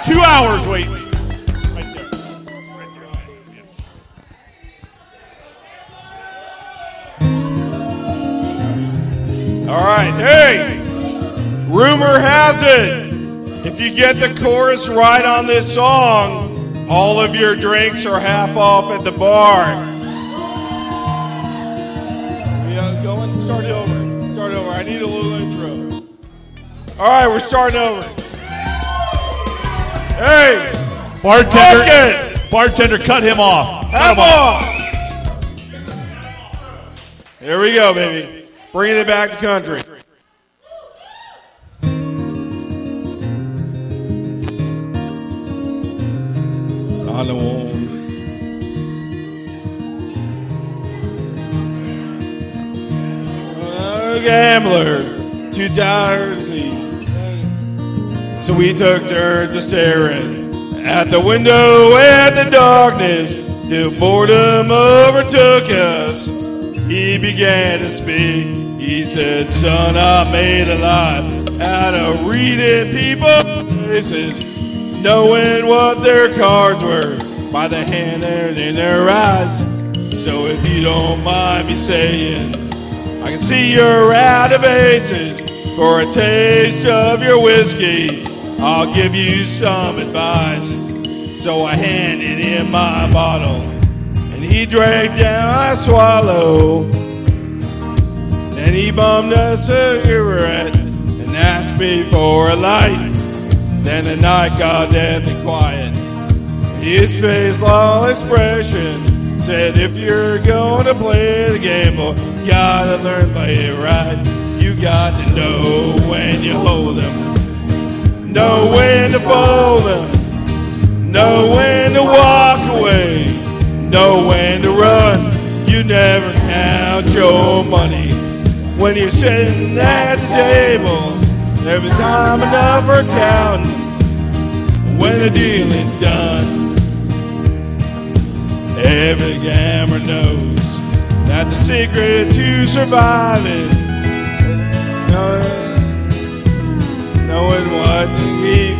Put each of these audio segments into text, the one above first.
2 hours waiting. Right there. Right there. All right. Hey, rumor has it, if you get the chorus right on this song, all of your drinks are half off at the bar. Yeah, go and start it over. Start over. I need a little intro. All right, we're starting over. Hey, Bartender, cut him off. Cut him off. Here we go, baby. Bringing it back to country. On the wall. A gambler, 2 tires each. So we took turns of staring at the window at the darkness till boredom overtook us. He began to speak. He said, son, I made a lot out of reading people's faces, knowing what their cards were by the hand in their eyes. So if you don't mind me saying, I can see you're out of aces. For a taste of your whiskey, I'll give you some advice. So I handed him my bottle, and he drank down, I swallow. And he bummed a cigarette and asked me for a light. Then the night got deathly quiet. His face, long expression, said, if you're going to play the game, boy, you gotta learn to play it right. You got to know when you hold them, know when to fold them, know when to walk away, know when to run. You never count your money when you're sitting at the table. There's time enough for counting when the dealing's done. Every gambler knows that the secret to surviving, knowing what to keep.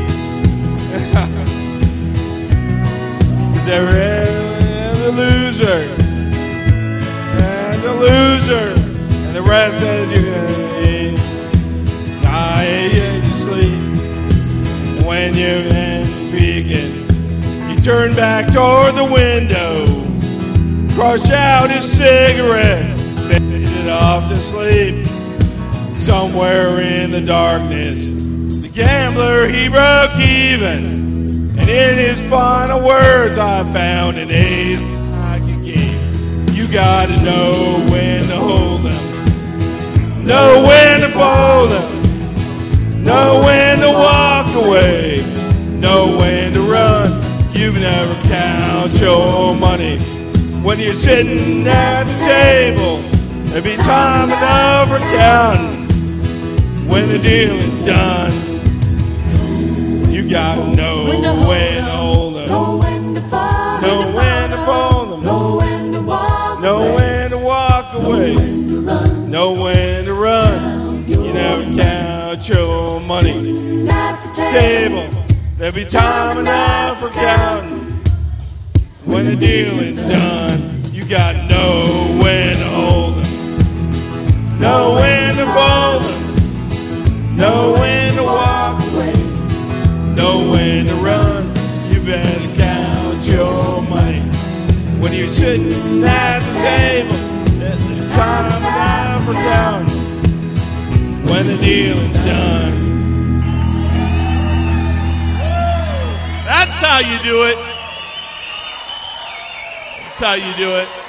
Cause every loser, and a loser, and the rest of you die to sleep. When you're speaking, he turned back toward the window, crushed out his cigarette, faded off to sleep. Somewhere in the darkness, the gambler, he broke even, and in his final words, I found an ace I could keep. You gotta know when to hold them, know when to fold them, know when to walk away, know when to run. You never count your money when you're sitting at the table. There'll be time enough for counting when the deal is done. You gotta know when to hold them, know when to fold them, know when to fold them, know when to walk away, know when to run. You never count your money at the table. There'll be time enough for counting when the deal is done. You gotta know when to hold them, know when to fold them, know when to walk away, know when to run. You better count your money when you're sitting at the table. There's time enough for counting when the deal is done. That's how you do it. That's how you do it.